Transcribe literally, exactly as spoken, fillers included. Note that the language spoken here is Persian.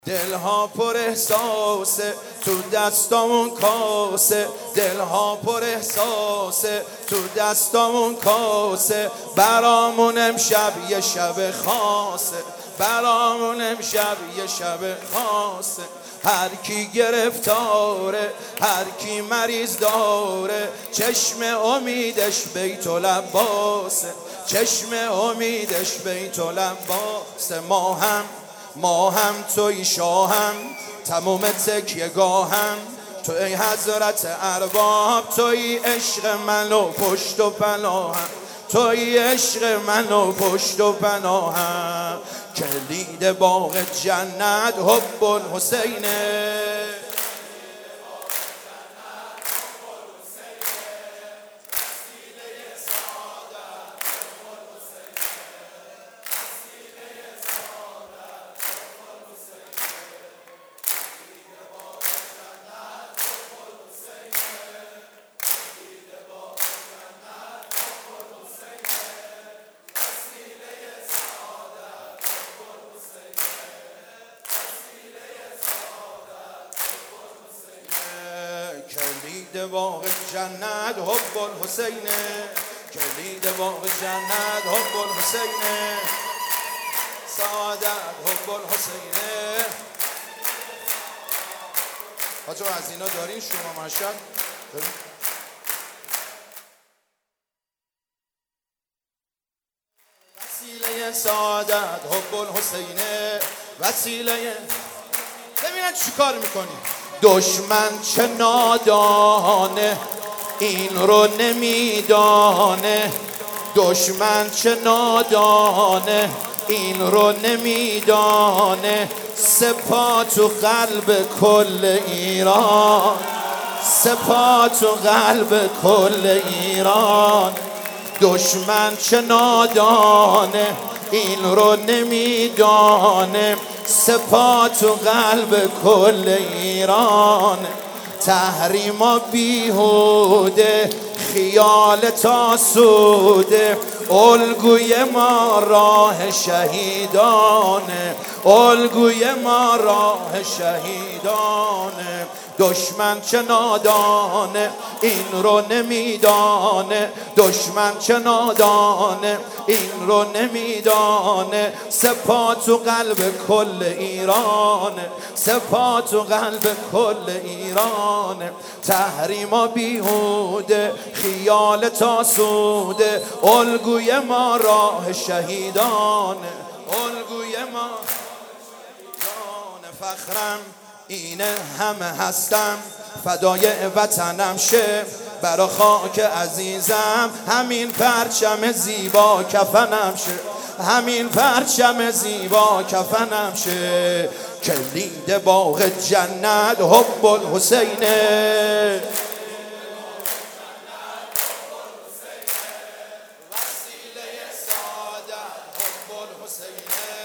دلها پر احساسه تو دستامون کاسه، دلها پر احساسه تو دستامون کاسه، برامون امشب یه شب خاصه، برامون امشب یه شب خاصه. هر کی گرفتاره، هر کی مریض داره، چشم امیدش بیت العباسه، چشم امیدش بیت العباسه. ما هم ما هم توی شاهم، تموم تکیه گاهم تو ای حضرت ارباب، توی عشق من و پشت و پناهم، توی عشق من و پشت و پناهم. کلید باغ جنت حب الحسینه، کلید باغ جنت حب الحسینه، کلید باغ جنت حب الحسینه، سعادت حب الحسینه. بچه‌ها از اینا دارین شما مشهد؟ وسیله سعادت حب الحسینه، وسیله. ببینن چی کار میکنی. دشمن چه نادانه این رو نمیدانه، دشمن چه نادانه این رو نمیدانه. سپاه تو قلب کل ایران، سپاه تو قلب کل ایران. دشمن چه نادانه این رو نمیدانه، سپاه تو قلب کل ایران. تحریما بیهوده خیال تاسوده، الگوی ما راه شهیدانه، الگوی ما راه شهیدانه. دشمن چه نادانه این رو نمیدانه، دشمن چه نادانه این رو نمیدانه. سپاه تو قلب کل ایرانه، سپاه تو قلب کل ایرانه. تحریما بیهوده خیال تاسوده، الگوی ما راه شهیدانه، الگوی ما جان فخرم اینه همه هستم، فدای وطنم شه برا خاک عزیزم. همین پرچم زیبا کفنم شه، همین پرچم زیبا کفنم شه. کلید باغ جنت حب الحسینه، وسیله سعادت حب الحسینه.